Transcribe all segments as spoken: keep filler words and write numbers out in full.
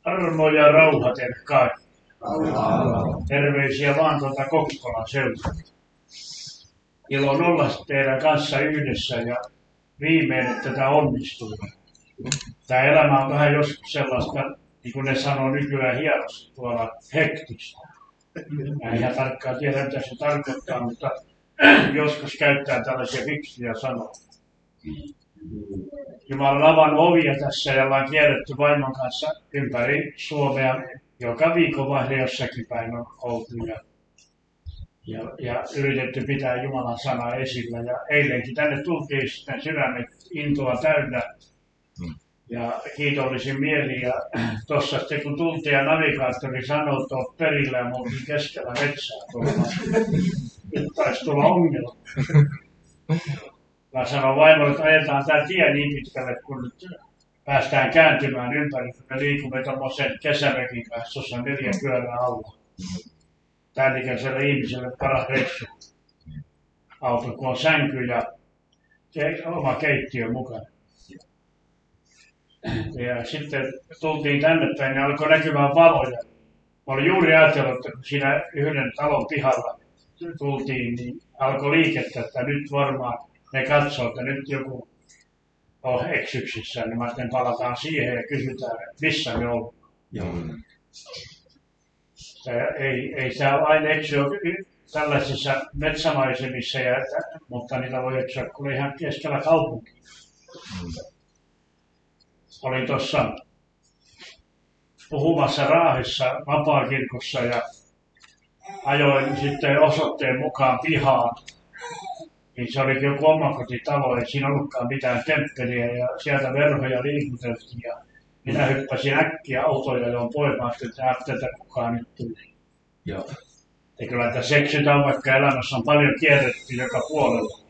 Armo ja rauha teille kaikille. Terveisiä vaan tuolta Kokkolan seudulta. Ilo olla teidän kanssa yhdessä ja viimein, että tämä onnistuu. Tämä elämä on vähän joskus sellaista, niin kuin ne sanoo nykyään hienosti, tuolla hektistä. Mä en ihan tarkkaan tiedä, mitä se tarkoittaa, mutta joskus käyttää tällaisia fiksuja sanoja. Jumala on avannut ovia tässä ja ollaan kierretty vaimon kanssa ympäri Suomea. Joka viikonvaihde jossakin päin on oltu ja, ja, ja yritetty pitää Jumalan sanaa esillä. Ja eilenkin tänne tultiin sitten sydämet intoa täynnä ja kiitollisin mieli. Ja tuossa sitten kun tultiin ja navigaattori sanoi, että olet perillä ja oltiin keskellä metsää tuolla. Nyt taisi tulla ongelma. Mä sanoin vaimolle, että ajetaan tämä tie niin pitkälle, kun nyt päästään kääntymään ympäri. Me liikumme tuommoisen kesämökin kanssa, jossa on neljä pyörää alla. Tämän ikäiselle ihmiselle paras reissu. Auto, kun on sänky ja oma keittiö mukana. Ja sitten tultiin tänne päin ja alkoi näkymään valoja. Mä olin juuri ajatellut, että kun siinä yhden talon pihalla tultiin, niin alkoi liikettä, että nyt varmaan ne katsoo, että nyt joku on eksyksissä, niin mä sitten palataan siihen ja kysytään, missä me ollaan. Ei, ei se aina eksy tällaisissa metsämaisemissa, ja, mutta niitä voi eksyä kun ihan keskellä kaupunkia. Olin tuossa puhumassa Raahessa vapaakirkossa ja ajoin sitten osoitteen mukaan pihaan. Niin se oli joku omakotitalo, ei siinä ollutkaan mitään temppeliä ja sieltä verhoja liikuteltiin. Ja minä hyppäsin äkkiä autoja joon poimaan, että ajattelin, että kukaan nyt tuli. Joo. Ja kyllä että seksytään, vaikka elämässä on paljon kierretty joka puolella.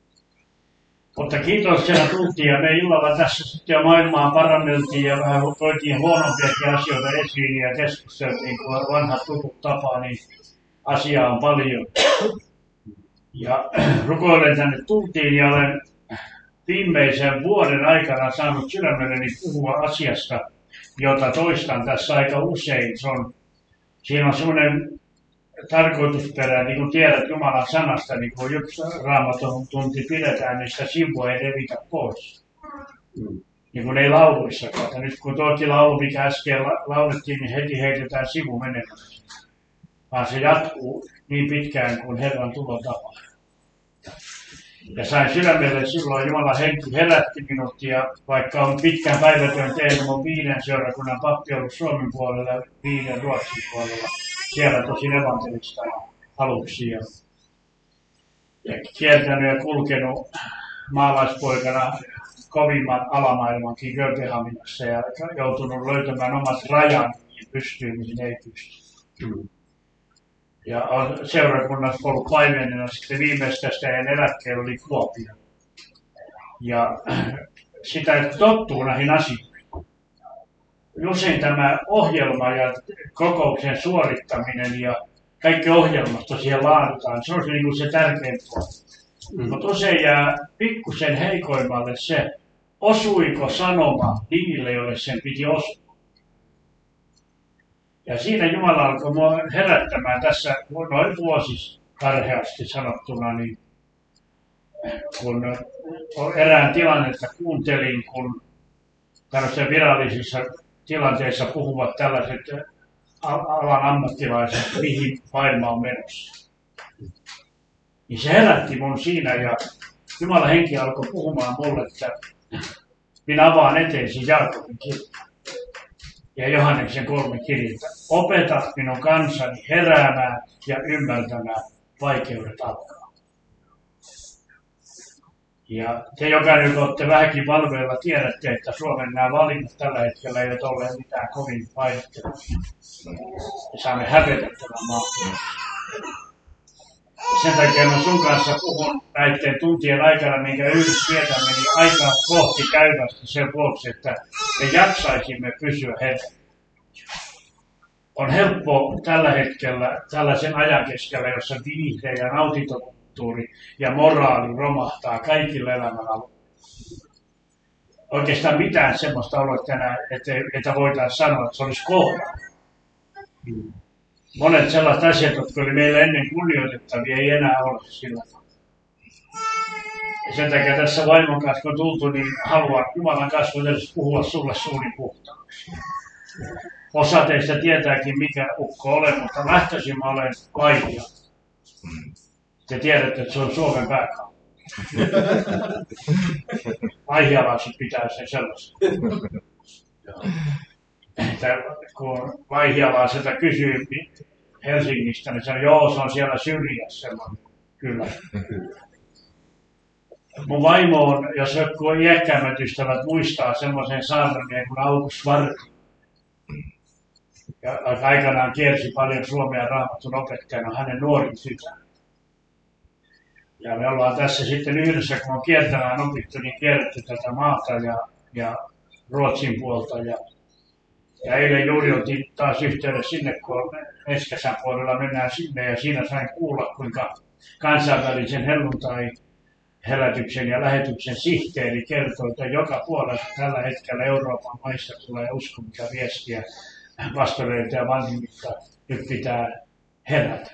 Mutta kiitos, siellä tultiin ja me illalla tässä sitten jo maailmaa paranneltiin ja vähän toitiin huonompiakin asioita esiin ja keskusteltiin, kun vanhat tutut tapaa, niin asiaa on paljon. Ja rukoilen tänne tultiin ja olen viimeisen vuoden aikana saanut sydämelleni puhua asiasta, jota toistan tässä aika usein. Se on, siinä on semmoinen tarkoitusperä, niin kuin tiedät Jumalan sanasta, niin kuin yksi Raamatun tunti pidetään, niin sitä sivua ei levitä pois. Mm. Niin kuin ei lauluissakaan. Nyt kun tuokin laulu, mikä äsken laulettiin, niin heti heitetään sivu menemään. Vaan se jatkuu niin pitkään kuin Herran tulo tapaa. Ja sain sydämelle silloin Jumalan henki herätti minut ja vaikka on pitkän päivätyön tehnyt, on viiden seurakunnan pappi ollut Suomen puolella ja viiden Ruotsin puolella. Siellä tosin evankelista aluksi ja, ja kiertänyt ja kulkenut maalaispoikana kovimman alamaailmankin Kööpenhaminassa ja joutunut löytämään omat rajan niin pystyyn, mihin ei pysty. Mm. Ja on seurakunnassa ollut paimenena sitten viimeistä sitä eläkkeellä oli Kuopio. Ja sitä, että tottuu näihin asioihin. Usein tämä ohjelma ja kokouksen suorittaminen ja kaikki ohjelmasta siihen laadutaan, se on se, niin kuin se tärkein puoli. Mm. Mutta usein jää pikkusen heikoimmalle se, osuiko sanoma niille, joille sen piti osua. Ja siinä Jumala alkoi minua herättämään tässä noin vuosi karheasti sanottuna, niin kun erään tilannetta kuuntelin, kun tällaisissa virallisissa tilanteissa puhuvat tällaiset alan ammattilaiset, mihin maailma on menossa. Niin se herätti mun siinä ja Jumalan henki alkoi puhumaan mulle, että minä avaan eteesi Jaakobin kirjan ja Johanneksen kolme kirjaa. Opeta minun kansani heräämään ja ymmärtämään, vaikeudet alkaa. Ja te jokainen, kun olette vähänkin valveilla, tiedätte, että Suomen nämä valinnat tällä hetkellä eivät ole mitään kovin vaihtelevia. Me saamme hävetä tämän maan. Sen takia mä sun kanssa puhun näiden tuntien aikana, minkä yhdessä vietämme, niin aikaa kohti käyvästi sen vuoksi, että me jaksaisimme pysyä hereillä. On helppo tällä hetkellä, tällaisen ajan keskellä, jossa viihde ja nautintokulttuuri ja moraali romahtaa kaikilla elämänalueilla. oikeastaan mitään semmoista ollut tänään, että, että voitaisiin sanoa, että se olisi kohdalla. Monet sellaiset asiat, jotka oli meillä ennen kunnioitettavia, ei enää ole sillä tavalla. Ja sen takia tässä vaimon kanssa, kun on tultu, niin haluan Jumalan kasvun edes puhua sulle suuni puhtaaksi. Osa teistä tietääkin, mikä ukko olen, mutta lähtöisin mä olen Vaihia. Te tiedätte, että se on Suomen pääkaupunki. Vaihialaiset pitää sen sellaisen. Kun vaihialaiselta kysyy Helsingistä, niin sanoo, joo, se on siellä syrjässä. Kyllä. Mun vaimo on, jos jotkut iäkkäämmät ystävät muistaa semmoisen saarnamien kuin August Varti. Ja aikanaan kiersi paljon Suomea Raamatun opettajana hänen nuorin tytär. Ja me ollaan tässä sitten yhdessä, kun on kiertämään opittu, niin kierretty tätä maata ja, ja Ruotsin puolta. Ja, ja eilen juuri oltiin taas yhteydessä sinne, kun Eskäsän puolella mennään sinne. Ja siinä sain kuulla, kuinka kansainvälisen helluntai herätyksen ja lähetyksen sihteeri kertoo, että joka puolella tällä hetkellä Euroopan maissa tulee uskomista viestiä pastoreilta ja vanhimmilta, nyt pitää herätä.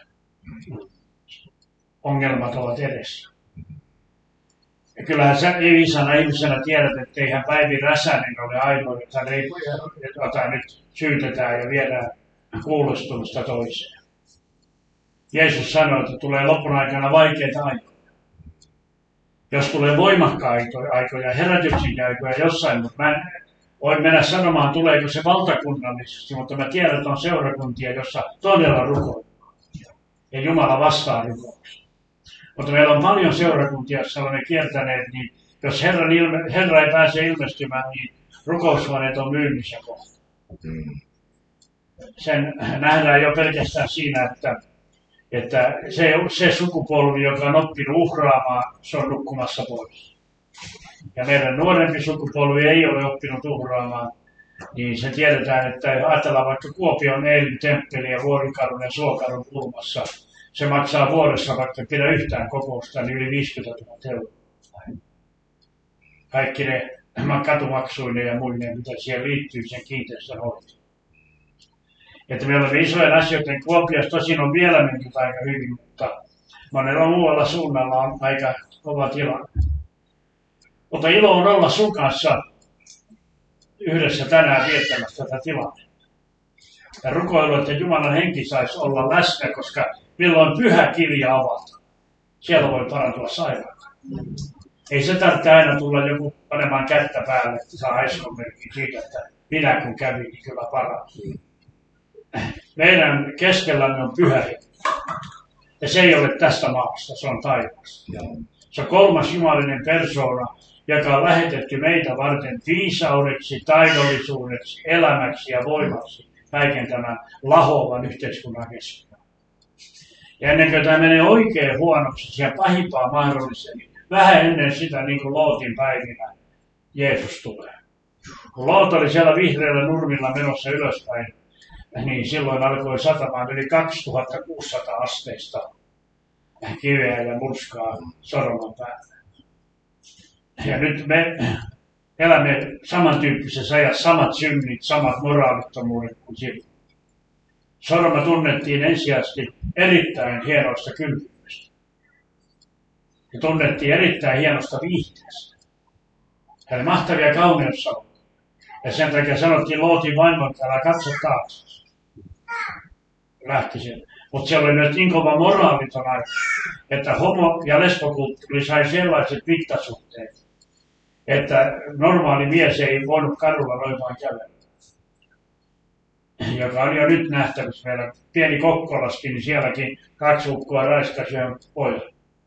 Ongelmat ovat edessä. Ja kyllähän sä viisana ihmisenä tiedät, että eihän Päivi Räsänen ole ainoa, jota nyt syytetään ja viedään kuulostumista toiseen. Jeesus sanoi, että tulee lopun aikana vaikeita aikoja. Jos tulee voimakkaita aikoja, herätyksen aikoja jossain, mutta mä en voin mennä sanomaan, tuleeko se valtakunnallisesti, mutta mä tiedän, että on seurakuntia, jossa todella rukoillaan. Ja Jumala vastaa rukouksiin. Mutta meillä on paljon seurakuntia, joissa olemme kiertäneet, niin jos Herran ilme, Herra ei pääse ilmestymään, niin rukoushuoneet on myynnissä kohta. Sen nähdään jo pelkästään siinä, että, että se, se sukupolvi, joka on oppinut uhraamaan, se on nukkumassa pois. Ja meidän nuorempi sukupolvi ei ole oppinut uhraamaan, niin se tiedetään, että ajatellaan vaikka Kuopion Eelin temppeli ja Vuorikarun ja Suokarun kulmassa, se maksaa vuodessa, vaikka pidä yhtään kokousta, niin yli viisikymmentätuhatta euroa. Kaikki ne katumaksuineen ja muineen, mitä siihen liittyy sen kiinteistön hoitoon. Että meillä on isojen asioiden Kuopiossa, tosin on vielä mennyt aika hyvin, mutta monella muualla suunnalla on aika kova tilanne. Mutta ilo on olla sun kanssa yhdessä tänään viettämässä tätä tilannetta. Ja rukoilu, että Jumalan henki saisi olla läsnä, koska milloin pyhä kirja avataan. Siellä voi parantua sairautta. Ei se tarvitse aina tulla joku panemaan kättä päälle, että saa aiskonmerkin siitä, että minä kun kävin, niin kyllä parantuu. Meidän keskellämme on pyhä henki. Ja se ei ole tästä maasta, se on taivaassa. Se on kolmas jumalinen persoona, joka on lähetetty meitä varten viisaudeksi, taidollisuudeksi, elämäksi ja voimaksi kaiken tämän lahoavan yhteiskunnan keskellä. Ja ennen kuin tämä menee oikein huonoksi, siihen pahimpaan mahdollisesti, niin vähän ennen sitä, niin kuin Lootin päivinä, Jeesus tulee. Kun Loot oli siellä vihreällä nurmilla menossa ylöspäin, niin silloin alkoi satamaan yli kaksituhattakuusisataa asteista kiveä ja murskaa Sodoman päällä. Ja nyt me elämme samantyyppisessä ajassa, samat synnit, samat moraalittomuudet kuin silloin. Sodoma tunnettiin ensisijaisesti erittäin hienoista kylpyydestä. Ja tunnettiin erittäin hienosta viihteestä. Hän oli mahtavia kauneussavuja. Ja sen takia sanottiin Lootin vaimon, älä katso taakse. Lähti sieltä. Mutta se oli myös niin kova moraaliton aika, että homo- ja lesbokulttuuri sai sellaiset mittasuhteet, että normaali mies ei voinut kadulla noin vain kävellä. Joka on jo nyt nähtävissä meillä pieni Kokkolaskin, niin sielläkin kaksi ukkoa raiskasi ja pojan.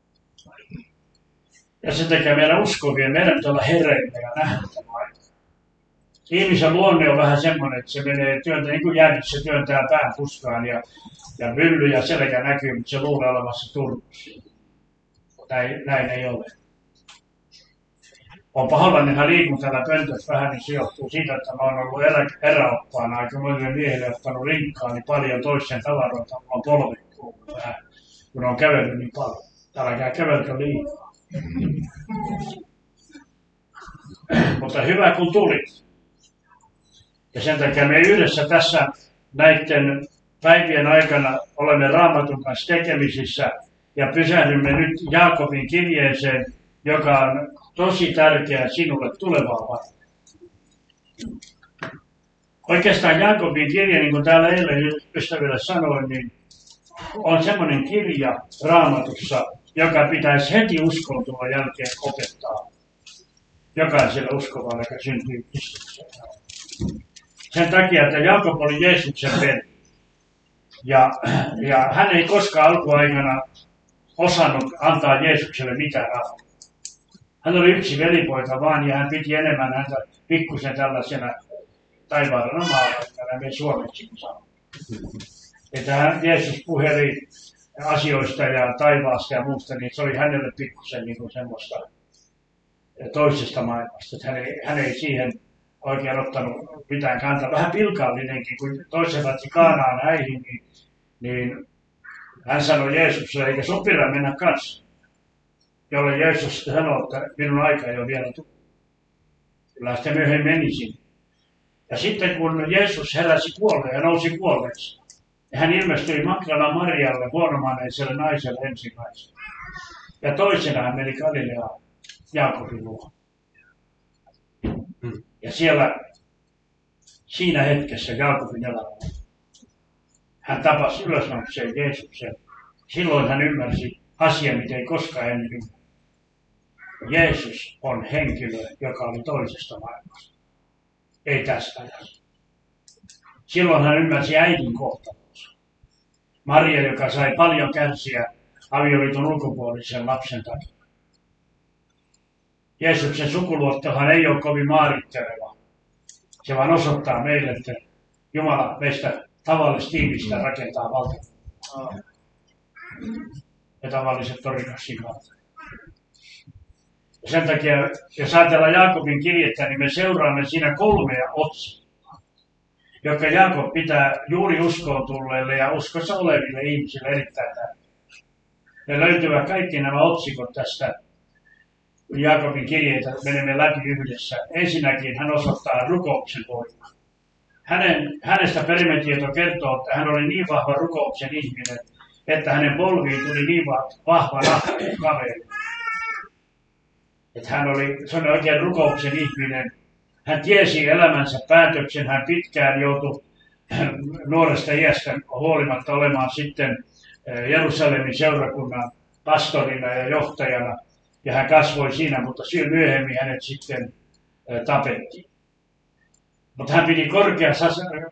Ja se tekee meidän uskovien, meidän pitää olla hereillä ja nähdä tämä aika. Ihmisen luonne on vähän semmoinen, että se menee työntää, niin kuin jäänyt, se työntää pään puskaan ja, ja mylly ja selkä näkyy, mutta se luulee olemassa turvassa. Näin, näin ei ole. On pahoillani liikun täällä pöntössä vähän, niin se johtuu siitä, että mä oon ollut erä, eräoppaana aika monille miehille ottanut rinkkaan niin paljon toisen tavaroita. Mä oon polvittu vähän, kun on kävellyt niin paljon. Täällä käy käveltä liikaa. Mutta hyvä kun tulit. Ja sen takia me yhdessä tässä näiden päivien aikana olemme Raamatun kanssa tekemisissä ja pysähdymme nyt Jaakobin kirjeeseen, joka on tosi tärkeä sinulle tulevaa varten. Oikeastaan Jaakobin kirja, niin kuin täällä eilen ystäville sanoin, niin on semmoinen kirja Raamatussa, joka pitäisi heti uskontulon jälkeen opettaa jokaiselle uskovalle, joka syntyy Kristukseen. Sen takia, että Jaakob oli Jeesuksen veli. Ja, ja hän ei koskaan alkuaikana osannut antaa Jeesukselle mitään rahaa. Hän oli yksi velipoika vaan ja hän piti enemmän häntä pikkusen tällaisena taivaallena maalaisena, me suomeksi sanotaan. Että hän, Jeesus puheli asioista ja taivaasta ja muusta, niin se oli hänelle pikkusen niin kuin semmoista toisesta maailmasta. Että hän, ei, hän ei siihen oikein ottanut mitään kantaa. Vähän pilkallinenkin, kun toisen lähti Kaanaan häihin, niin, niin hän sanoi Jeesukselle, eikä sopira mennä kanssa. Jolle Jeesus sanoi, että minun aika ei ole vielä tullut. Kyllä sitten myöhemmin menisin. Ja sitten kun Jeesus heräsi kuolleen ja nousi kuolleeksi, hän ilmestyi Magdala Marialle, huonomaneiselle naiselle ensimmäisenä. Ja toisena hän meni Galileaan Jaakobin luo. Ja siellä siinä hetkessä Jaakobin elämällä hän tapasi ylösnouseen Jeesuksen. Silloin hän ymmärsi asian, mitä ei koskaan ennen ymmärrä. Jeesus on henkilö, joka oli toisesta maailmasta. Ei tästä ajasta. Silloin hän ymmärsi äidin kohtalonsa. Maria, joka sai paljon kärsiä avioliiton ulkopuolisen lapsen takia. Jeesuksen sukuluottohan ei ole kovin määrittelevä. Se vaan osoittaa meille, että Jumala meistä tavallista tiivistä rakentaa valtakuntaa. Ja tavalliset torikassin kautta. Ja sen takia, jos ajatellaan Jaakobin kirjettä, niin me seuraamme siinä kolmea otsikkoa, jotka Jaakob pitää juuri uskoon tulleille ja uskossa oleville ihmisille erittäin tärkeitä. Ne löytyvät kaikki nämä otsikot tästä Jaakobin kirjeitä, menemme läpi yhdessä. Ensinnäkin hän osoittaa rukouksen voimaa. Hänen, hänestä perimetieto kertoo, että hän oli niin vahva rukouksen ihminen, että hänen polviin tuli niin vahva kaveri. Että hän oli, se oli oikein rukouksen ihminen. Hän tiesi elämänsä päätöksen, hän pitkään joutui nuoresta iästä huolimatta olemaan sitten Jerusalemin seurakunnan pastorina ja johtajana. Ja hän kasvoi siinä, mutta syy myöhemmin hänet sitten tapettiin. Mutta hän piti korkeassa,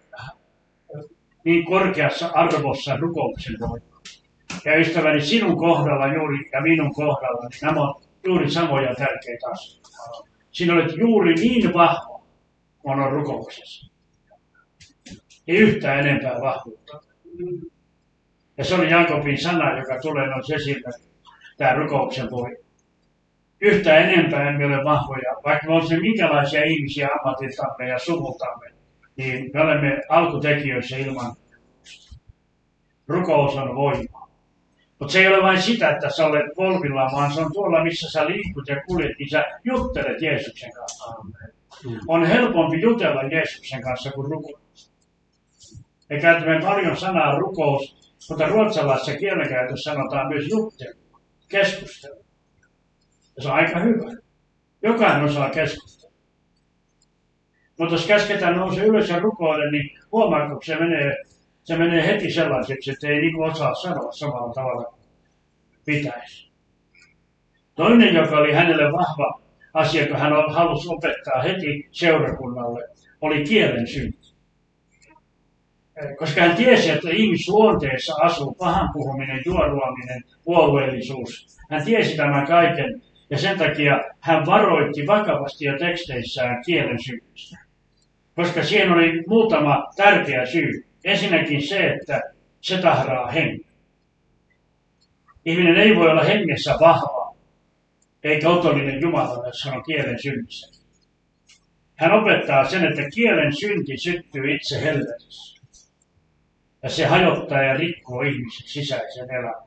niin korkeassa arvossa rukouksen voimaa. Ja ystäväni, sinun kohdalla juuri ja minun kohdalla, niin nämä ovat juuri samoja tärkeitä asioita. Sinä olet juuri niin vahva, kun on rukouksessa. Ei yhtään enempää vahvuutta. Ja se oli Jaakobin sana, joka tulee noin esille, tämä rukouksen voima. Yhtään enempää emme ole vahvoja, vaikka me olisimme minkälaisia ihmisiä ammatiltamme ja suvultamme, niin me olemme alkutekijöissä ilman. Rukous on voima. Mutta se ei ole vain sitä, että sä olet polvillaan, vaan se on tuolla, missä sä liikut ja kuljet, niin sä juttelet Jeesuksen kanssa. Mm. On helpompi jutella Jeesuksen kanssa kuin rukoilla. Me käytämme paljon sanaa rukous, mutta ruotsalaisessa kielenkäytössä sanotaan myös juttelu, keskustelu. Ja se on aika hyvä. Jokainen osaa keskustella. Mutta jos käsketään nouse ylös ja rukoile, niin huomaatko, se menee, se menee heti sellaiseksi, että ei niinku osaa sanoa samalla tavalla kuin pitäisi. Toinen, joka oli hänelle vahva asia, kun hän halusi opettaa heti seurakunnalle, oli kielen synti. Koska hän tiesi, että ihmisluonteessa asuu pahan puhuminen, juoruaminen, puolueellisuus. Hän tiesi tämän kaiken. Ja sen takia hän varoitti vakavasti jo teksteissään kielen synnistä. Koska siihen oli muutama tärkeä syy. Ensinnäkin se, että se tahraa hengen. Ihminen ei voi olla hengessä vahva, eikä otollinen Jumalalle, jos hän on kielen synnissä. Hän opettaa sen, että kielen synti syttyy itse helvetissä. Ja se hajottaa ja rikkoo ihmisen sisäisen elämän.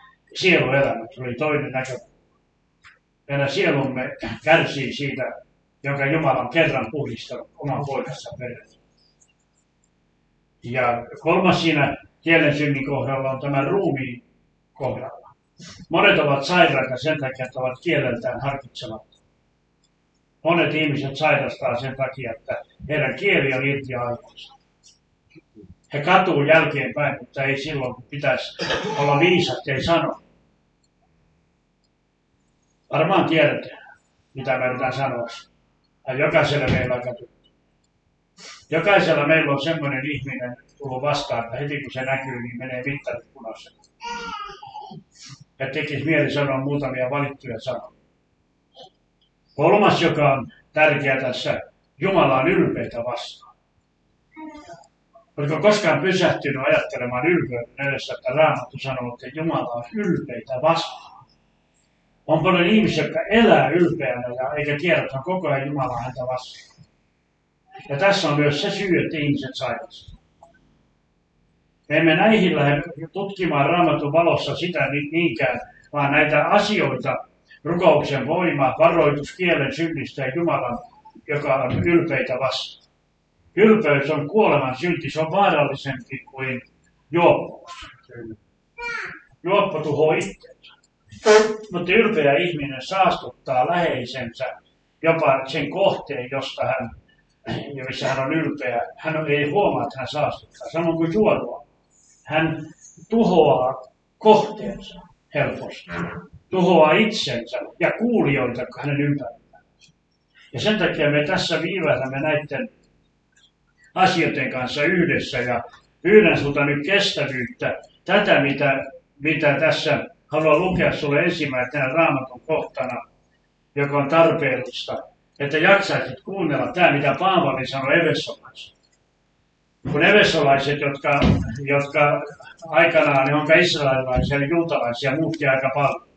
Sieluelämä oli toinen näkökulma. Meidän sielumme kärsii siitä jonka Jumala on kerran puhdistanut oman poikansa verran. Ja kolmas siinä kielen synnin kohdalla on tämä ruumiin kohdalla. Monet ovat sairaita sen takia, että ovat kieleltään harkitsemattomia. Monet ihmiset sairastaa sen takia, että heidän kieli on irti aivoista. He katuu jälkeenpäin, mutta ei silloin, kun pitäisi olla viisat, ei sano. Varmaan tiedetään, mitä mä yritän sanoa. Ja jokaisella meillä on katuttu. Jokaisella meillä on semmoinen ihminen tullut vastaan, että heti kun se näkyy, niin menee mittarit punaiselle. Ja tekisi mieli sanoa muutamia valittuja sanoja. Kolmas, joka on tärkeä tässä, Jumala on ylpeitä vastaan. Oletko koskaan pysähtynyt ajattelemaan ylpeyden edessä, että Raamattu sanoo, että Jumala on ylpeitä vastaan? On paljon ihmisiä, jotka elää ylpeänä ja eikä tiedä, että on koko ajan Jumala häntä vastaan. Ja tässä on myös se syy, että ihmiset sairastavat. Me emme näihin lähde tutkimaan Raamatun valossa sitä niinkään, vaan näitä asioita, rukouksen voima, varoitus kielen synnistä ja Jumalan, joka on ylpeitä vastaan. Ylpeys on kuoleman synti, se on vaarallisempi kuin juoppo. Juoppo tuhoaa itseensä. Mutta ylpeä ihminen saastuttaa läheisensä, jopa sen kohteen, josta hän, missä hän on ylpeä. Hän ei huomaa, että hän saastuttaa. Samoin kuin juotua. Hän tuhoaa kohteensa helposti. Tuhoaa itsensä ja kuulijoita hänen ympärillään. Ja sen takia me tässä viivähdämme näiden asioiden kanssa yhdessä ja pyydän sulta nyt kestävyyttä. Tätä, mitä, mitä tässä haluan lukea sulle ensimmäisenä Raamatun kohtana, joka on tarpeellista, että jaksaisit kuunnella tämä, mitä Paavali sanoi Efesolaiset. Kun Efesolaiset, jotka, jotka aikanaan, jonka israelilaisia ja juutalaisia muutti aika paljon.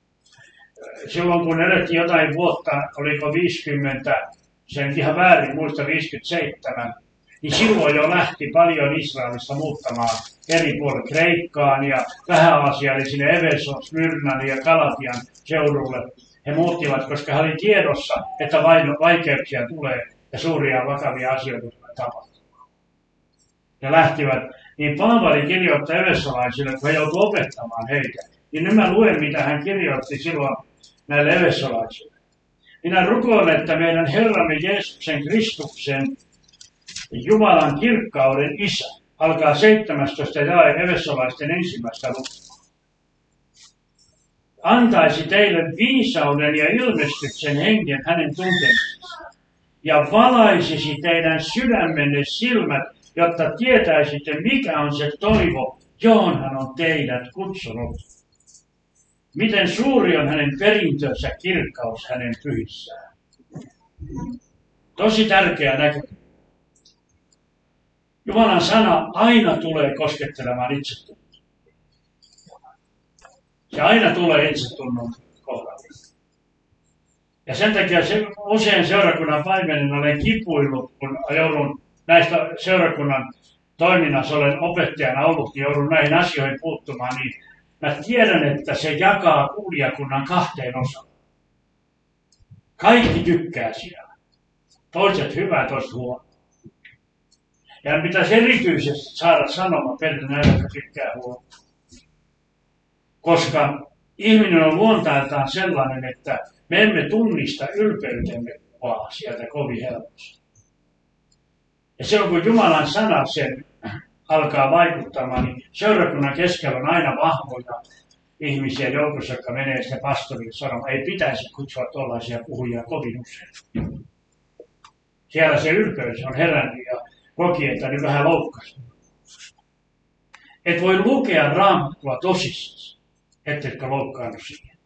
Silloin kun elettiin jotain vuotta, oliko viisikymmentä, sen ihan väärin muista viisikymmentäseitsemän, niin silloin jo lähti paljon Israelista muuttamaan eri puolille Kreikkaan ja Vähä-Aasia, eli sinne Efeson, Smyrnan ja Galatian seudulle. He muuttivat, koska he oli tiedossa, että vaikeuksia tulee ja suuria vakavia asioita tulee tapahtumaan. Ja lähtivät, niin Paavali kirjoittaa efesolaisille, kun he joutuivat opettamaan heitä. Niin nyt mä luen, mitä hän kirjoitti silloin näille efesolaisille. Minä rukoilen, että meidän Herramme Jeesuksen Kristuksen Jumalan kirkkauden Isä, alkaa seitsemästoista jae Efesolaisten ensimmäistä lukua, antaisi teille viisauden ja ilmestyksen hengen hänen tuntemistaan ja valaisisi teidän sydämenne silmät, jotta tietäisitte, mikä on se toivo, johon hän on teidät kutsunut. Miten suuri on hänen perintönsä kirkkaus hänen pyhissään. Tosi tärkeä näkökulma. Jumalan sana aina tulee koskettelemaan itsetuntoa. Se aina tulee itsetunnon kohdalla. Ja sen takia se, usein seurakunnan paimenina olen kipuillut, kun joudun näistä seurakunnan toiminnassa, olen opettajana ollut, niin joudun näihin asioihin puuttumaan, niin mä tiedän, että se jakaa kuulijakunnan kahteen osaan. Kaikki tykkää siellä. Toiset hyvää, toiset huono. Ja pitäisi erityisesti saada sanoma perille näille, jotka tykkää huono. Koska ihminen on luontailtaan sellainen, että me emme tunnista ylpeytemme vaan sieltä kovin helposti. Ja silloin kun Jumalan sana sen alkaa vaikuttamaan, niin seurakunnan keskellä on aina vahvoja ihmisiä joukossa, jotka menee sitten pastorille sanomaan, ei pitäisi kutsua tuollaisia puhujia kovin usein. Siellä se ylpeys on herännyt ja koki, että nyt vähän loukkasi. Et voi lukea Raamattua tosissaan, etteikö loukkaannut siihen.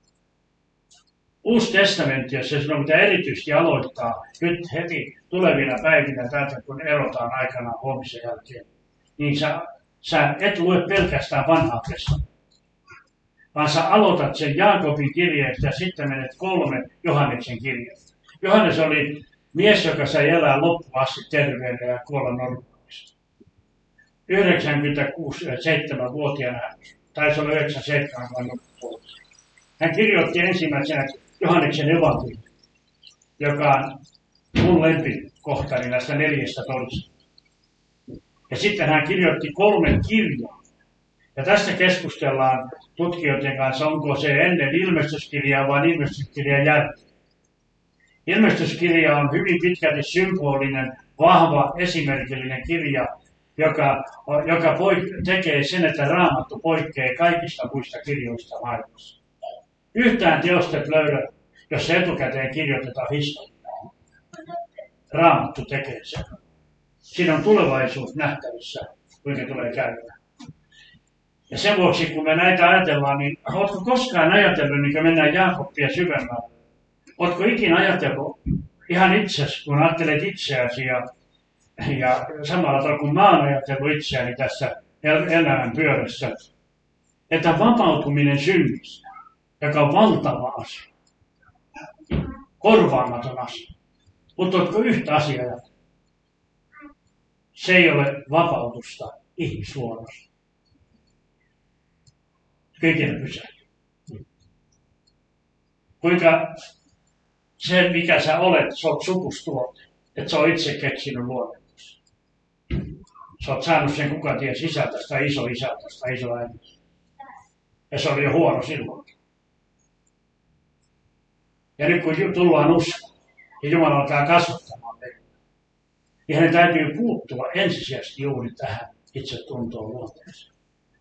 Uusi testamentti, jos se sinun pitää erityisesti aloittaa nyt heti tulevina päivinä täältä, kun erotaan aikanaan huomisen jälkeen, niin sä, sä et lue pelkästään vanhaa testamenttia, vaan sä aloitat sen Jaakobin kirjeestä ja sitten menet kolme Johanneksen kirjeestä. Johannes oli mies, joka sai elää loppuun asti terveenä ja kuolla normaalisti. yhdeksänkymmentäkuusi seitsemän-vuotiaana, taisi olla yhdeksänkymmentäseitsemän vuotta. Hän kirjoitti ensimmäisenä Johanneksen evankeliumin. joka on mun lempikohtani näistä neljästä todisteesta. Ja sitten hän kirjoitti kolme kirjaa. Ja tässä keskustellaan tutkijoiden kanssa, onko se ennen ilmestyskirjaa vai ilmestyskirjan jälkeen. Ilmestyskirja on hyvin pitkälti symbolinen, vahva, esimerkillinen kirja, joka, joka poik- tekee sen, että Raamattu poikkeaa kaikista muista kirjoista maailmassa. Yhtään teosta et löydä, jos se etukäteen kirjoitetaan historiaa. Raamattu tekee sen. Siinä on tulevaisuus nähtävissä, kuinka tulee käymään. Ja sen vuoksi, kun me näitä ajatellaan, niin oletko koskaan ajatellut, niin kun mennään Jaakobia syvemmälle? Oletko ikinä ajatellut ihan itsesi, kun ajattelet itseäsi ja, ja samalla tavalla kun mä oon ajatellut itseäni tässä elämän pyörässä, että vapautuminen synnistä, joka on valtava asia, korvaamaton asia. Mutta oletko yhtä asiaa ajatellut? Se ei ole vapautusta ihmisluonnosta. Kaikille pysähtyy. Kuinka se, mikä sä olet, sä oot sukustuote, että sä oot itse keksinyt luonnetus. Sä oot saanut sen kuka tie sisältästä tai iso isältästä tai iso äidistä. Ja se oli jo huono silloinkin. Ja nyt kun tullaan uskoon, ja Jumala alkaa kasvattamaan meitä, niin hänen täytyy puuttua ensisijaisesti juuri tähän itse tuntoon luonteeseen.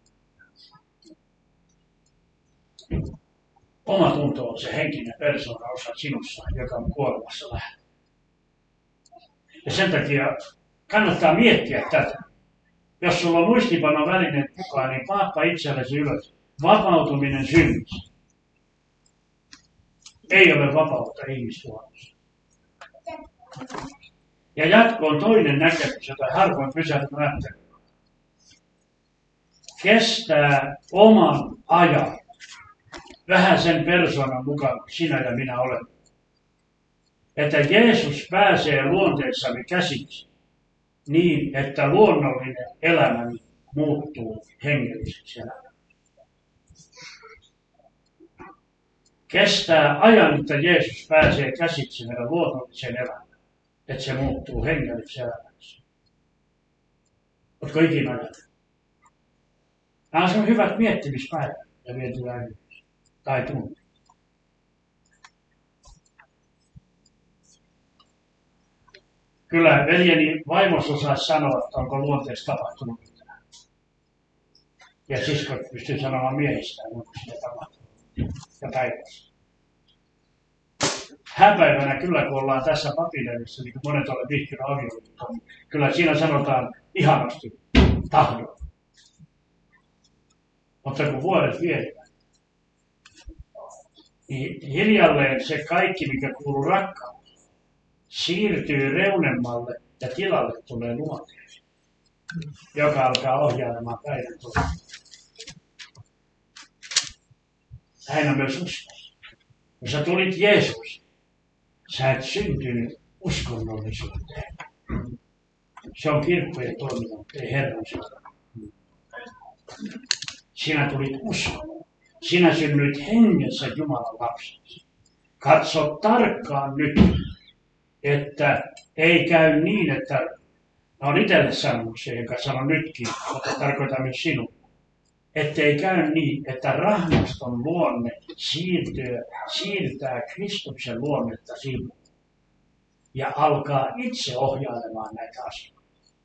Oma tunto on se henkinen persoona osa sinussa, joka on kuolemassa lähellä. Ja sen takia kannattaa miettiä tätä. Jos sulla on muistiinpano välineet mukaan, niin paappa itsellesi ylös. Vapautuminen synnistä. Ei ole vapautta ihmisluonnossa. Ja jatkoon toinen näkemys, jota harvoin pysähtyy ajattelemaan. Kestää oman ajan. Vähän sen persoonan mukaan, sinä ja minä olen. Että Jeesus pääsee luonteessamme käsiksi niin, että luonnollinen elämäni muuttuu hengelliseksi elämäksi. Kestää ajan, että Jeesus pääsee käsiksi meidän luonnollisen elämään, että se muuttuu hengelliseksi elämäksi. Oletko ikinä ajatellut? Nämä on hyvät miettimispäätä ja mietitään tai tunne. Kyllä veljeni vaimos osaisi sanoa, että onko luonteessa tapahtunut mitään. Ja siskot pystyy sanomaan miehistään, onko sitä tapahtunut. Ja päivässä. Häpäivänä kyllä, kun ollaan tässä papinelissa, niin kuin monet ovat vihkynä avioliittoon, niin kyllä siinä sanotaan ihanasti tahdon. Mutta kun vuodet vierivät, niin hiljalleen se kaikki, mikä kuuluu rakkauteen, siirtyy reunemmalle ja tilalle tulee luonteeseen, joka alkaa ohjailemaan päivän toiseen. Näin on myös uskossa. Kun sä tulit Jeesus, sä et syntynyt uskonnollisuuteen. Se on kirkkojen toiminta, ei Herran sydän. Sinä tulit uskoon. Sinä synnyit hengessä Jumalan lapseksi. Katso tarkkaan nyt, että ei käy niin, että olen itselle sanonut se, joka sanon nytkin, mutta tarkoitan myös sinua. Ettei käy niin, että rahmaston luonne siirtyy, siirtää Kristuksen luonnetta sinuun ja alkaa itse ohjailemaan näitä asioita.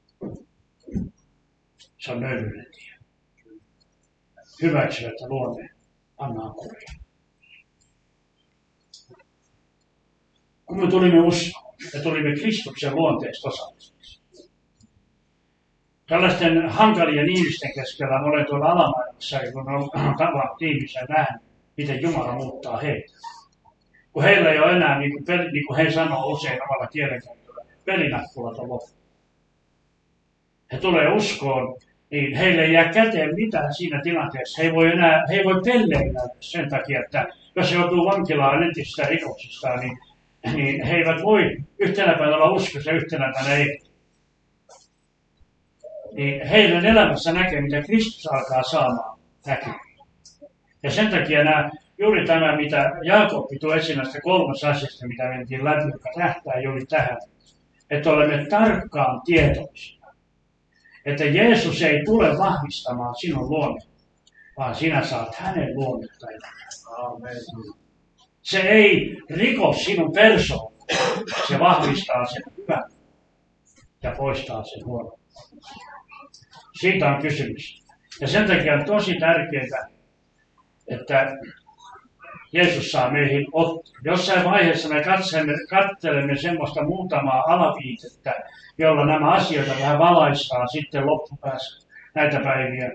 Se on nöyryyden tie. Hyväksyä, että luonne pannaan kuriin. Kun me tulimme uskoon ja tulimme Kristuksen luonteesta osallisiksi. Tällaisten hankalien ihmisten keskellä olen tuolla alamaailmassa, kun olen tavannut ihmisiä nähnyt, miten Jumala muuttaa heitä. Kun heillä ei ole enää, niin kuin, peli, niin kuin he sanoo usein omalla kielenkäytöllä, pelinappulat on loppu. He tulee uskoon, niin heille ei jää käteen mitään siinä tilanteessa. He ei voi enää, he ei voi pelleillä sen takia, että jos he joutuu vankilaan entisistä rikoksista, niin, niin he eivät voi yhtenä päivänä olla uskossa ja yhtenä päivänä ei. Niin heidän elämässä näkee, mitä Kristus alkaa saamaan näkyä. Ja sen takia nämä juuri tämä, mitä Jaakob tuo esiin näistä kolmas asiasta, mitä mentiin läpi, joka tähtää juuri tähän, että olemme tarkkaan tietoisia, että Jeesus ei tule vahvistamaan sinun luonnetta, vaan sinä saat hänen luonnetta. Amen. Se ei riko sinun persoonaa, se vahvistaa sen hyvän ja poistaa sen huonon. Siitä on kysymys. Ja sen takia on tosi tärkeää, että Jeesus saa meihin ottaa. Jossain vaiheessa me katselemme, katselemme semmoista muutamaa alaviitettä, jolla nämä asioita vähän valaistaan sitten loppupäässä näitä päiviä.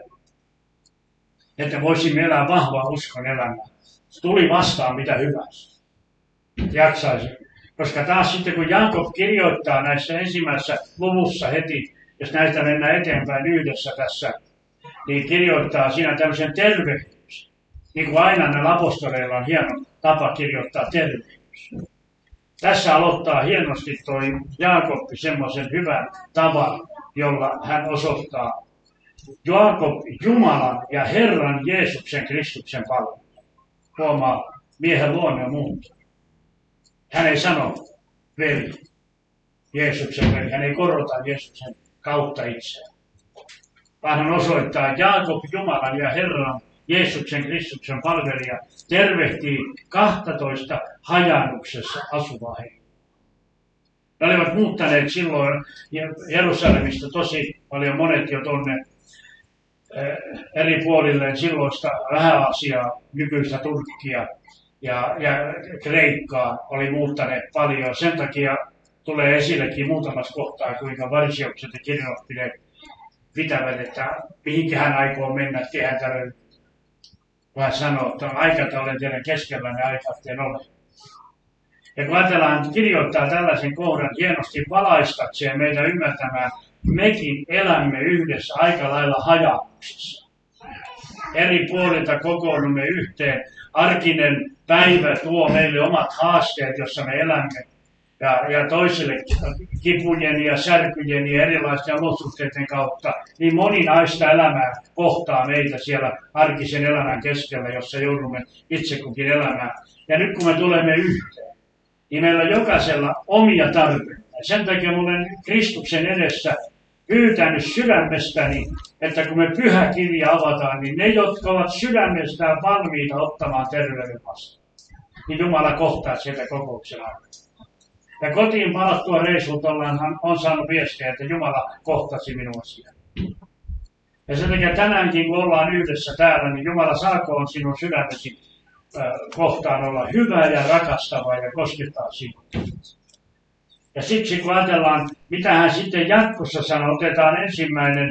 Että voisimme elää vahvaa uskon elämää. Tuli vastaan mitä hyvänsä. Jaksaisi. Koska taas sitten kun Jaakob kirjoittaa näissä ensimmäisessä luvussa heti, jos näistä mennään eteenpäin yhdessä tässä, niin kirjoittaa siinä tämmöisen tervehdyksen. Niin kuin aina näillä apostoleilla on hieno tapa kirjoittaa tervehdyksen. Tässä aloittaa hienosti toi Jaakob semmoisen hyvän tavan, jolla hän osoittaa Jaakob Jumalan ja Herran Jeesuksen Kristuksen palvelun. Huomaa, miehen luonne on muuttunut. Hän ei sano veli, Jeesuksen veli. Hän ei korota Jeesuksen kautta itseään. Vaan hän osoittaa Jaakob Jumalan ja Herran Jeesuksen Kristuksen palvelija tervehtii kahtatoista hajannuksessa asuvaa heitä. Ne olivat muuttaneet silloin Jerusalemista tosi paljon monet jo tuonne eri puolille silloista Lähi-Aasiaa, nykyistä Turkkia ja, ja Kreikkaa oli muuttaneet paljon. Sen takia tulee esillekin muutamassa kohtaa, kuinka varsiokset ja kirjoittineet pitävät, että mihinkä hän aikoo mennä, että hän tälle vaan sanoo, että on aika, että olen teidän keskellänne aika, ettei ole. Ja kun ajatellaan, että kirjoittaa tällaisen kohdan hienosti valaistakseen meitä ymmärtämään, mekin elämme yhdessä aika lailla hajannuksessa. Eri puolilta kokoonnumme yhteen. Arkinen päivä tuo meille omat haasteet, jossa me elämme. Ja, ja toisille kipujen ja särkyjen ja erilaisten olosuhteiden kautta, niin moninaista elämää kohtaa meitä siellä arkisen elämän keskellä, jossa joudumme itse kukin elämään. Ja nyt kun me tulemme yhteen, niin meillä on jokaisella omia tarpeita. Sen takia olen Kristuksen edessä pyytänyt sydämestäni, että kun me pyhä kirja avataan, niin ne, jotka ovat sydämestään valmiita ottamaan terveyden vastaan, niin Jumala kohtaa sieltä kokouksen aikana. Ja kotiin palattua reissulta on saanut viestiä, että Jumala kohtasi minua siellä. Ja sen takia tänäänkin, kun ollaan yhdessä täällä, niin Jumala saakoon sinun sydämesi äh, kohtaan olla hyvä ja rakastava ja koskettaa sinua. Ja siksi kun ajatellaan, mitä hän sitten jatkossa sanoo, otetaan ensimmäinen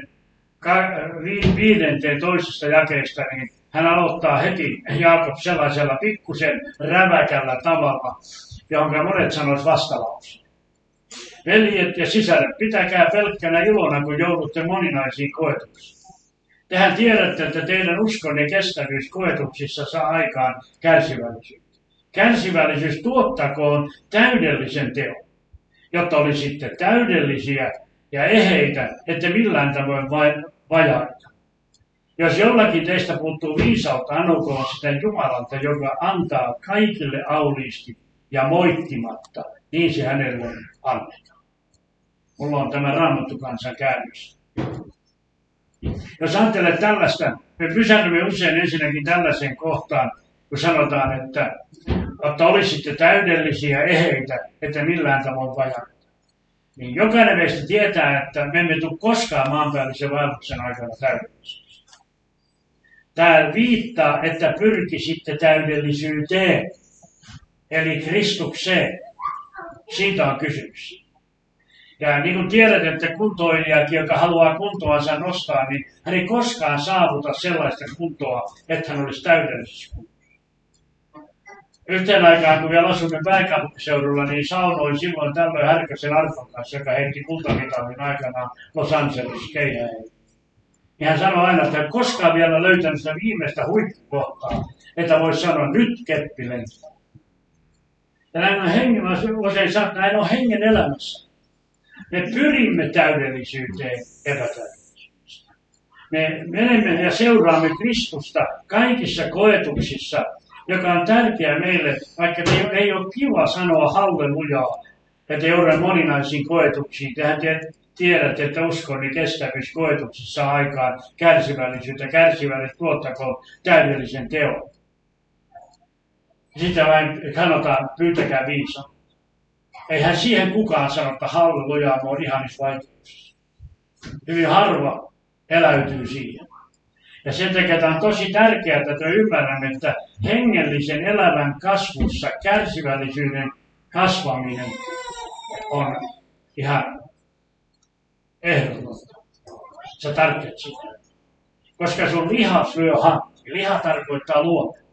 viidenteen toisesta jakeesta, niin hän aloittaa heti Jaakob sellaisella pikkusen räväkällä tavalla, johon monet sanois vastalauseen. Veljet ja sisaret, pitäkää pelkkänä ilona, kun joudutte moninaisiin koetuksiin. Tehän tiedätte, että teidän uskon ja kestävyys koetuksissa saa aikaan kärsivällisyyttä. Kärsivällisyys tuottakoon täydellisen teon, jotta olisitte täydellisiä ja eheitä, ette millään tavoin vain vajaita. Jos jollakin teistä puuttuu viisautta, anokoon sitä Jumalalta, joka antaa kaikille auliisti ja moittimatta, niin se hänelle annetaan. Mulla on tämä Raamattu kansan käännös. Jos ajattelet tällaista, me pysähdymme usein ensinnäkin tällaiseen kohtaan, kun sanotaan, että, että olisitte täydellisiä eheitä, että millään tavoin vajaita. Niin jokainen meistä tietää, että me emme tule koskaan maanpäällisen vaelluksen aikana täydellisyyteen. Tämä viittaa, että pyrkisitte täydellisyyteen, eli Kristukseen. Siitä on kysymys. Ja niin kuin tiedät, että kuntoilijakin, joka haluaa kuntoansa nostaa, niin hän ei koskaan saavuta sellaista kuntoa, että hän olisi täydellisessä kuntossa. Yhteen aikaan, kun vielä asumme pääkaupunkiseudulla, niin saunoin silloin tällöin Härkösen Arfon kanssa, joka heitti kultamitalin aikanaan Los Angeles keihäin. Ja hän sanoi aina, että en koskaan vielä löytänyt sitä viimeistä huippukohtaa, että voisi sanoa, nyt keppi lentää. Ja näin on hengen, usein sanoa, että näin on hengen elämässä. Me pyrimme täydellisyyteen epätäydellisyydestä. Me menemme ja seuraamme Kristusta kaikissa koetuksissa joka on tärkeä meille, vaikka ei, ei ole kiva sanoa hallelujaa, että joudun moninaisiin koetuksiin. Tehän tiedätte, että uskon kestävyyskoetuksissa saa aikaan kärsivällisyyttä. Kärsivällisyys tuottakoon täydellisen teon. Sitä vain sanotaan, pyytäkää viisautta. Eihän siihen kukaan sano, että hallelujaa, mä oon ihanissa vaikeuksissa. Hyvin harva eläytyy siihen. Ja sen takia tämä on tosi tärkeää, että ymmärrämme, että hengellisen elämän kasvussa kärsivällisyyden kasvaminen on ihan ehdotonta. Sä tarvitset sitä. Koska sun lihas lyö hankki. Liha tarkoittaa luonetta.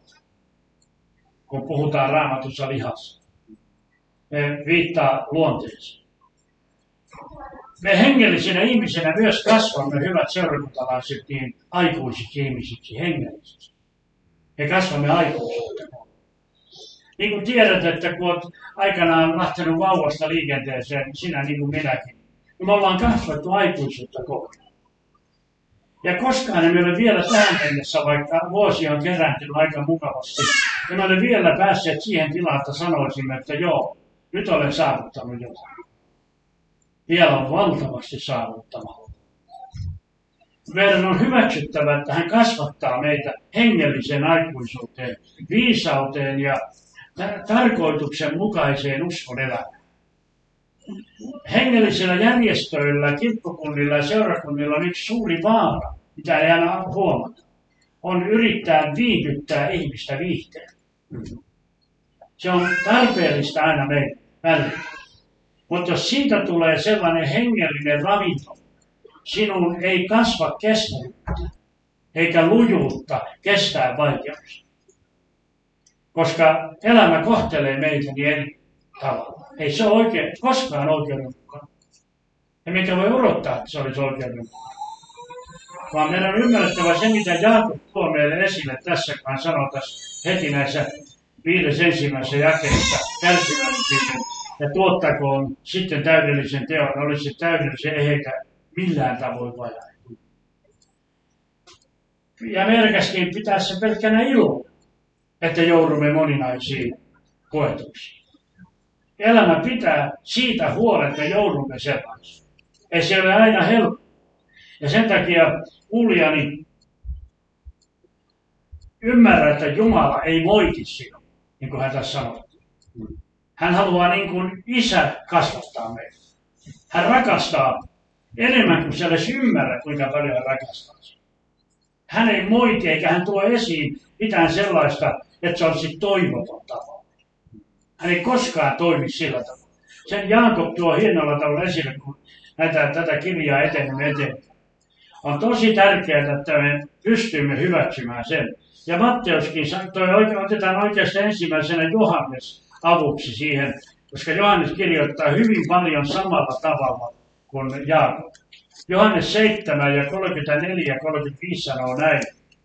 Kun puhutaan Raamatussa lihassa. Me viittaa luonteeseen. Me hengellisinä ihmisinä myös kasvamme, hyvät seurakuntalaiset, niin aikuisiksi ihmisiksi hengellisiksi. Me kasvamme aikuisuutta. Niin kuin tiedät, että kun olet aikanaan lähtenyt vauvasta liikenteeseen, sinä niin kuin minäkin, niin me ollaan kasvattu aikuisuutta kohtaan. Ja koskaan emme ole vielä tähän mennessä, vaikka vuosi on kerääntynyt aika mukavasti, emme ole vielä päässeet siihen tilaan, että sanoisimme, että joo, nyt olen saavuttanut jotain. Vielä on valtavasti saavuttamatta. Meidän on hyväksyttävä, että hän kasvattaa meitä hengelliseen aikuisuuteen, viisauteen ja tarkoituksen mukaiseen uskon elämään. Hengellisillä järjestöillä, kirkkokunnilla ja seurakunnilla on yksi suuri vaara, mitä ei aina huomata, on yrittää viihdyttää ihmistä viihteen. Se on tarpeellista aina meidän välillä. Mutta jos siitä tulee sellainen hengellinen ravinto, sinun ei kasva kestävyyttä, eikä lujuutta kestää vaikeuksia. Koska elämä kohtelee meitä niin eri tavalla. Ei se ole oikein, koskaan oikeudenmukainen. Emmekä voi odottaa, että se olisi oikeudenmukainen. Vaan meidän on ymmärrettävä se, mitä Jaakob tuo meille esille tässä, kun hän sanoo tässä heti näissä viides ensimmäisessä jakeessa kärsivällisyyden ja tuottakoon sitten täydellisen teon, olisi se täydellisen eikä millään tavoin vajaa. Ja melkäskin pitää se pelkkänä ilo, että joudumme moninaisiin koetuksiin. Elämä pitää siitä huolen, että joudumme sellaisiin. Ei se ole aina helppo. Ja sen takia kuulijani ymmärrä, että Jumala ei moiti sinua, niin kuin hän tässä sanottiin. Hän haluaa niin kuin isä kasvattaa meitä. Hän rakastaa enemmän kuin se edes ymmärrä, kuinka paljon hän rakastaa sinua. Hän ei moiti eikä hän tuo esiin mitään sellaista, että se olisi toivoton tapa. Hän ei koskaan toimi sillä tavalla. Sen Jaakob tuo hienolla tavalla esille, kun näitä, tätä kirjaa etenemme eteenpäin. On tosi tärkeää, että me pystymme hyväksymään sen. Ja Matteuskin toi, otetaan oikeastaan ensimmäisenä Johannes avuksi siihen, koska Johannes kirjoittaa hyvin paljon samalla tavalla kuin Jaakob. Johannes seitsemän ja kolmekymmentäneljä ja kolmekymmentäviisi sanoo näin.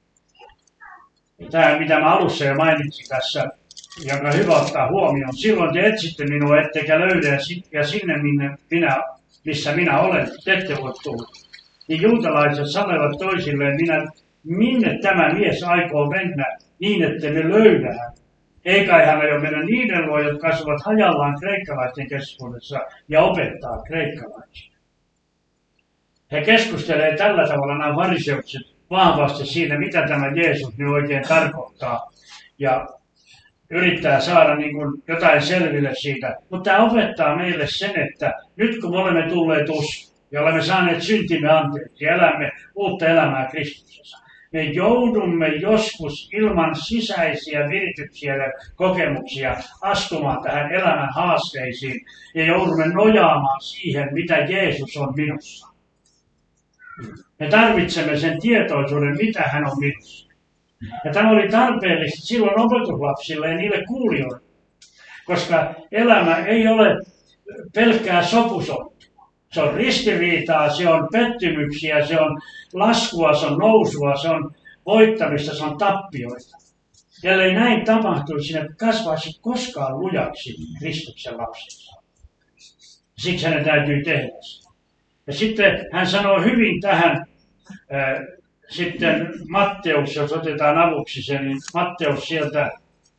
Tämä, mitä mä alussa jo mainitsin tässä, jonka hyvä ottaa huomioon. Silloin te etsitte minua, ettekä löydä, ja sinne, minne minä, missä minä olen, te ette voi tulla. Niin juutalaiset sanoivat toisilleen, minä, minne tämä mies aikoo mennä, niin että me löydään. Eikä hän aio mennä niiden luo, jotka asuvat hajallaan kreikkalaisten keskuudessa ja opettaa kreikkalaisia. He keskustelevat tällä tavalla nämä fariseukset vahvasti siitä, mitä tämä Jeesus nyt oikein tarkoittaa. Ja yrittää saada niin kuin jotain selville siitä. Mutta tämä opettaa meille sen, että nyt kun me olemme tulleet uskoon ja olemme saaneet syntimme anteeksi ja elämme uutta elämää Kristuksessa, me joudumme joskus ilman sisäisiä virityksiä ja kokemuksia astumaan tähän elämän haasteisiin ja joudumme nojaamaan siihen, mitä Jeesus on minussa. Me tarvitsemme sen tietoisuuden, mitä hän on minussa. Ja tämä oli tarpeellista silloin opetuslapsille ja niille kuulijoille, koska elämä ei ole pelkkää sopusoppua. Se on ristiriitaa, se on pettymyksiä, se on laskua, se on nousua, se on voittamista, se on tappioita. Ellei näin tapahtuisi, sinne kasvaisi koskaan lujaksi Kristuksen lapsissa. Siksi hänen täytyy tehdä sitä. Ja sitten hän sanoo hyvin tähän, äh, sitten Matteus, jos otetaan avuksi sen, niin Matteus sieltä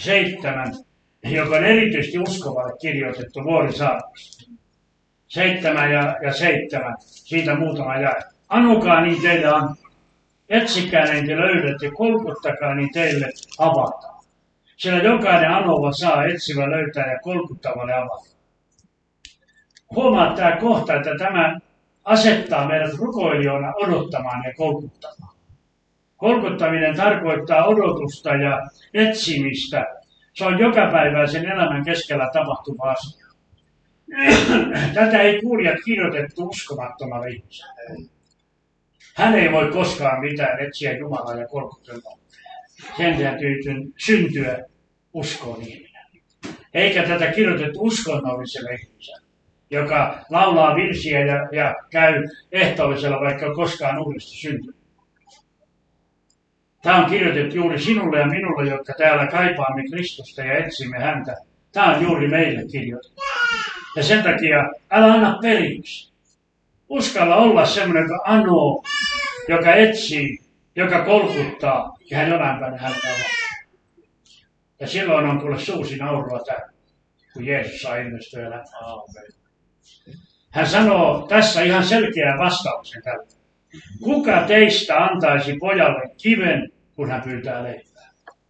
seitsemän, joka on erityisesti uskovalle kirjoitettu vuorisaarnasta. Seitsemän ja, ja seitsemän, siitä muutama jae. Anokaa, niin teille antaa. Etsikää, niin te löydätte, kolkuttakaa, niin teille avataan. Sillä jokainen anova saa, etsivä löytää ja kolkuttavalle avata. Huomaa tämä kohta, että tämä asettaa meidät rukoilijoina odottamaan ja kolkuttamaan. Kolkuttaminen tarkoittaa odotusta ja etsimistä. Se on jokapäiväisen elämän keskellä tapahtuva asia. Tätä ei kuulijat kirjoitettu uskomattomalle ihmiselle. Hän ei voi koskaan mitään etsiä Jumalaa ja kolkutella. Sen täytyy syntyä uskoon ihminen. Eikä tätä kirjoitettu uskonnolliselle ihmiselle, joka laulaa virsiä ja, ja käy ehtoollisella, vaikka koskaan uudesti syntynyt. Tämä on kirjoitettu juuri sinulle ja minulle, jotka täällä kaipaamme Kristusta ja etsimme häntä. Tämä on juuri meille kirjoitettu. Ja sen takia älä anna periksi. Uskalla olla semmoinen, joka anoo, joka etsii, joka kolkuttaa ja hän jonain päivänä häntä avaa. Ja silloin on kuule suusi naurua tämä, kun Jeesus saa ilmestyä elämään. Hän sanoo tässä ihan selkeän vastauksen tällä. Kuka teistä antaisi pojalle kiven, kun hän pyytää leipää?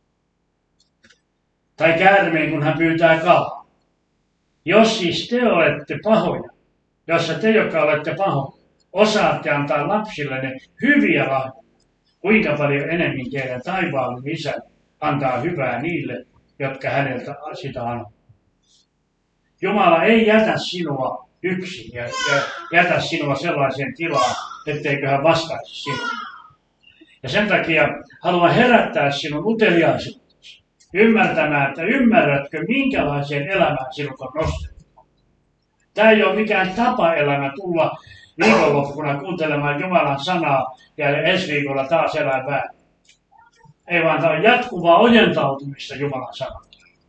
Tai käärmeen, kun hän pyytää kalaa? Jos siis te olette pahoja, jossa te, jotka olette pahoja, osaatte antaa lapsillenne hyviä lahjoja, kuinka paljon enemmän teidän taivaallinen Isä antaa hyvää niille, jotka häneltä sitä antaa. Jumala ei jätä sinua yksin ja, ja jätä sinua sellaiseen tilaan, etteikö hän vastaisi sinua. Ja sen takia haluan herättää sinun uteliaisuutesi, ymmärtämään, että ymmärrätkö, minkälaiseen elämään sinut on nostettu. Tämä ei ole mikään tapa-elämä tulla viikonloppuna kuuntelemaan Jumalan sanaa ja ensi viikolla taas elää väärin. Ei vaan, tämä on jatkuvaa ojentautumista Jumalan sanaan.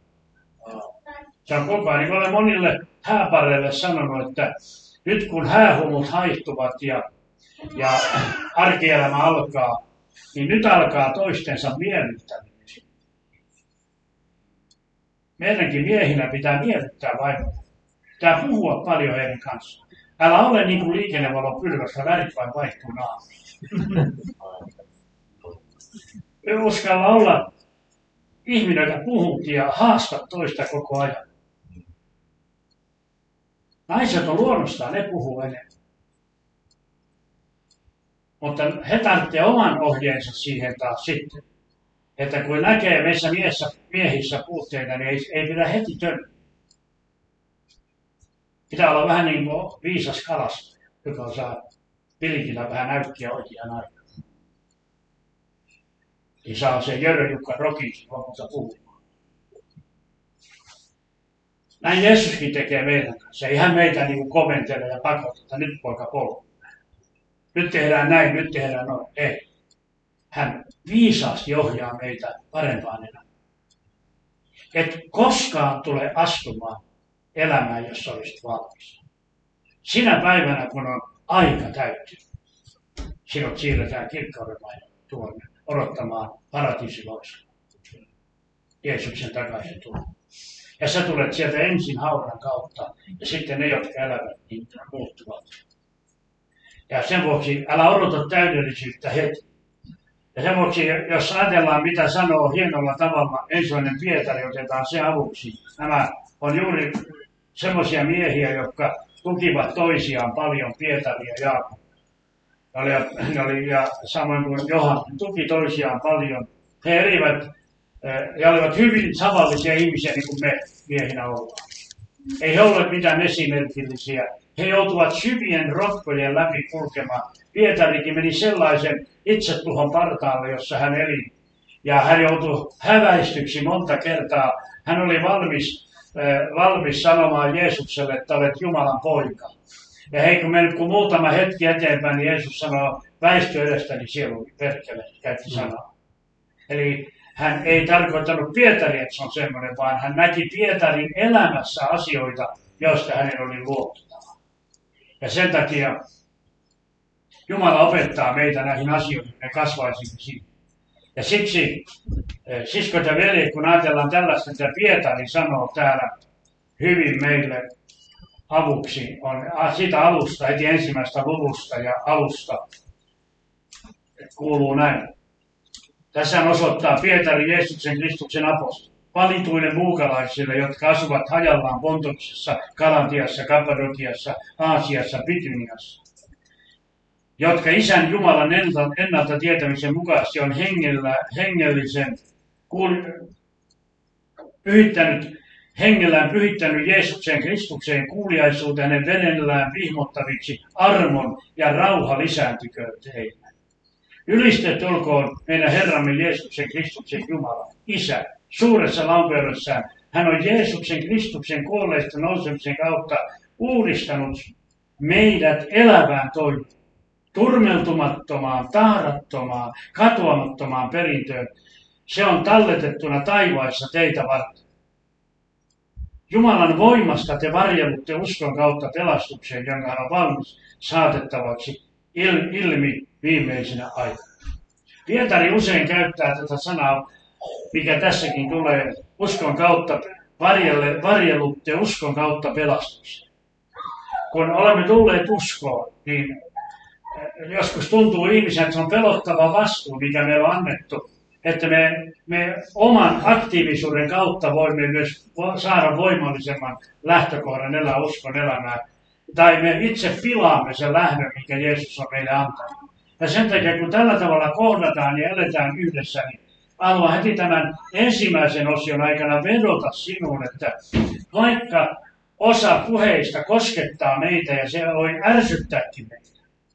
Se on koko ajan, niin olen monille hääpareille sanonut, että nyt kun häähumut haihtuvat ja, ja arkielämä alkaa, niin nyt alkaa toistensa miellyttäminen. Meidänkin miehinä pitää miellyttää vaimoja. Pitää puhua paljon heidän kanssaan. Älä ole niin kuin liikennevalon pylvässä, värit vain vaihtuu naamassa. Uskalla olla ihminen, joka puhut ja haastat toista koko ajan. Naiset on luonnostaan, ne puhuu enemmän. Mutta he tarvitsevat oman ohjeensa siihen taas sitten. Että kun näkee meissä miehissä, miehissä puutteita, niin ei, ei pidä heti tönnä. Pitää olla vähän niin kuin viisas kalastaja, joka saa pilkillä vähän näykkiä oikean aikaan. Niin saa se Jörö Jukka Rokin lopulta puhumaan. Näin Jeesuskin tekee meidän kanssa. Ei hän meitä niin kuin komentele ja pakota, että nyt poika polku. Nyt tehdään näin, nyt tehdään noin. Ei. Hän viisaasti ohjaa meitä parempaan elämään. Et koskaan tule astumaan elämään, jos olisit valmis. Sinä päivänä, kun on aika täyttynyt, sinut siirretään kirkkauden maille tuonne odottamaan paratiisiloisua. Jeesuksen takaisin tuonne. Ja sä tulet sieltä ensin haudan kautta, ja sitten ne, jotka elävät, niin muuttuvat. Ja sen vuoksi älä odota täydellisyyttä heti. Ja sen vuoksi, jos ajatellaan, mitä sanoo hienolla tavalla, ensimmäinen Pietari, otetaan se avuksi. Nämä on juuri semmoisia miehiä, jotka tukivat toisiaan paljon, Pietari ja Jaakob. Ne oli, ja samoin kuin Johannes, tuki toisiaan paljon. He erivät ja olivat hyvin tavallisia ihmisiä, niin kuin me miehinä ollaan. Ei he olleet mitään esimerkillisiä. He joutuvat syvien rotkojen läpi kulkemaan. Pietarikin meni sellaisen itsetuhon partaalle, jossa hän eli. Ja hän joutui häväistyksi monta kertaa. Hän oli valmis, äh, valmis sanomaan Jeesukselle, että olet Jumalan poika. Ja hei, kun mennyt kun muutama hetki eteenpäin, niin Jeesus sanoo, väisty edestäni sieluni, perkele, käytti sanaa. Eli hän ei tarkoittanut Pietaria, että se on semmoinen, vaan hän näki Pietarin elämässä asioita, joista hänen oli luovuttava. Ja sen takia Jumala opettaa meitä näihin asioihin, me kasvaisimme siihen. Ja siksi, siskot ja veljet, kun ajatellaan tällaista, että Pietari sanoo täällä hyvin meille avuksi, on siitä alusta, heti ensimmäistä luvusta ja alusta, kuuluu näin. Tässä osoittaa Pietari Jeesuksen Kristuksen apostoli valituille muukalaisille, jotka asuvat hajallaan Pontoksessa, Galatiassa, Kappadokiassa, Aasiassa, Bityniassa, jotka Isän Jumalan ennalta tietämisen mukaisesti on hengellä, hengellisen kuul- pyhittänyt, hengellään pyhittänyt Jeesuksen Kristukseen kuuliaisuuteen hänen verenellään vihmottaviksi armon ja rauha lisääntyköön teille. Ylistet olkoon meidän Herramme Jeesuksen Kristuksen Jumala, Isä, suuressa lampeudessaan. Hän on Jeesuksen Kristuksen kuolleista nousemisen kautta uudistanut meidät elävään toivoon, turmeltumattomaan, tahrattomaan, katoamattomaan perintöön. Se on talletettuna taivaissa teitä varten. Jumalan voimasta te varjelutte uskon kautta pelastukseen, jonka hän on valmis saatettavaksi ilmi viimeisenä aikana. Pietari usein käyttää tätä sanaa, mikä tässäkin tulee, uskon kautta varjelle, varjelutte uskon kautta pelastukseen. Kun olemme tulleet uskoon, niin joskus tuntuu ihmisen, että se on pelottava vastuu, mikä meillä on annettu, että me, me oman aktiivisuuden kautta voimme myös saada voimallisemman lähtökohdan elää uskon elämää. Tai me itse pilaamme sen lähdön, mikä Jeesus on meille antanut. Ja sen takia, kun tällä tavalla kohdataan ja eletään yhdessä, niin haluan heti tämän ensimmäisen osion aikana vedota sinuun, että vaikka osa puheista koskettaa meitä ja se voi ärsyttääkin meitä,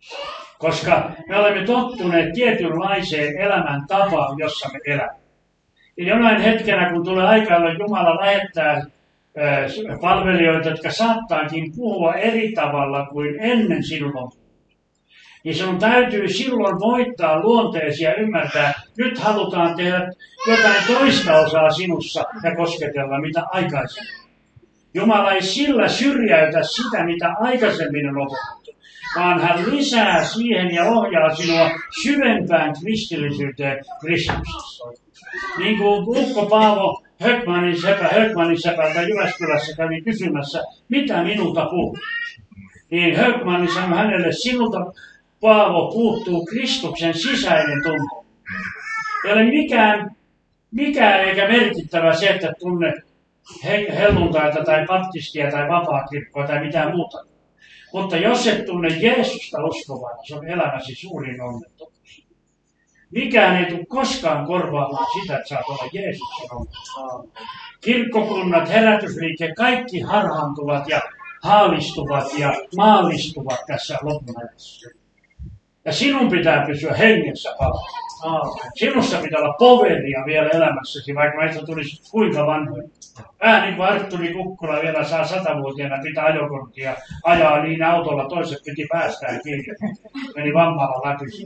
koska me olemme tottuneet tietynlaiseen elämäntapaan, jossa me elämme. Ja jonain hetkenä, kun tulee aika, jolloin Jumala lähettää palvelijoita, jotka saattaakin puhua eri tavalla kuin ennen silloin, niin sinun täytyy silloin voittaa luonteesi ja ymmärtää, nyt halutaan tehdä jotain toista osaa sinussa ja kosketella, mitä aikaisemmin. Jumala ei sillä syrjäytä sitä, mitä aikaisemmin on opetettu, vaan hän lisää siihen ja ohjaa sinua syvempään kristillisyyteen Kristuksessa. Niin kuin ukko Paavo Höckmanin sepä, Höckmanin sepältä Jyväskylässä kävi kysymässä, mitä minulta puhuu. Niin Höckmanin sanoi hänelle, sinulta Paavo puuttuu Kristuksen sisäinen tunto. Ei ole mikään, mikään eikä merkittävä se, että tunne helluntaita tai baptistia tai vapaakirkkoa tai mitään muuta. Mutta jos et tunne Jeesusta uskovana, se on elämäsi suurin onnettomuus. Mikään ei tule koskaan korvaamaan sitä, että saat olla Jeesuksen onnettomuus. Kirkkokunnat, herätysliike, kaikki harhaantuvat ja haalistuvat ja maallistuvat tässä lopun ajassa. Ja sinun pitää pysyä hengessä paljon. Sinussa pitää olla poveria vielä elämässäsi, vaikka meistä tulisi kuinka vanhoja. Vähän niin kuin Artturi Kukkula vielä saa satavuotiaana pitää ajokorttia, ajaa niin autolla, toiset piti päästään kiinni. Meni vammalla läpi.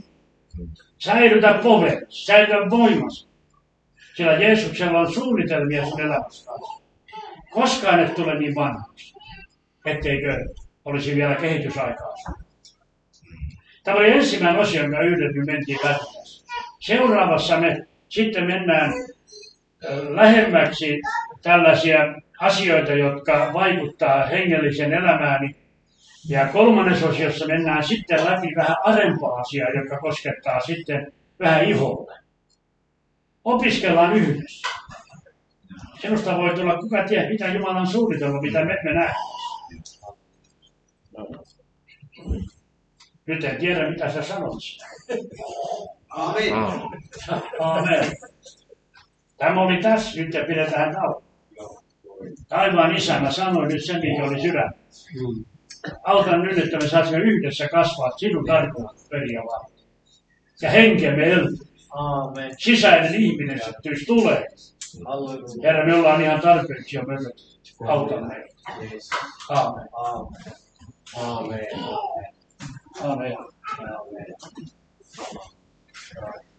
Säilytä poveri, säilytä voimasi. Sillä Jeesuksella on suunnitelmia sun elämässä. Koskaan et tule niin vanhaksi, etteikö olisi vielä kehitysaikaa. Tämä oli ensimmäinen osio, jonka yhdessä mentiin läpi. Seuraavassa me sitten mennään lähemmäksi tällaisia asioita, jotka vaikuttaa hengellisen elämääni. Ja kolmannes osiossa mennään sitten läpi vähän arempaa asiaa, joka koskettaa sitten vähän iholle. Opiskellaan yhdessä. Sinusta voi tulla, kuka tiedä, mitä Jumala on suunnitellut, mitä me, me nähdään. Nyt en tiedä, mitä sä sanot sitä. Amen. Amen. Tämä oli tässä, nyt ja pidetään tauko. Taivaan Isä, mä sanoin nyt sen, mikä oli sydän. Autan nyt, että me saisimme yhdessä kasvaa sinun tarkoitusperiä varten. Ja henkemme elpyy. Amen. Sisäinen ihminen syttyisi tulee. Herra, me ollaan ihan tarpeeksi jo möllöt. Auta meitä. Aamen. Amen. Amen. Amen. Amen.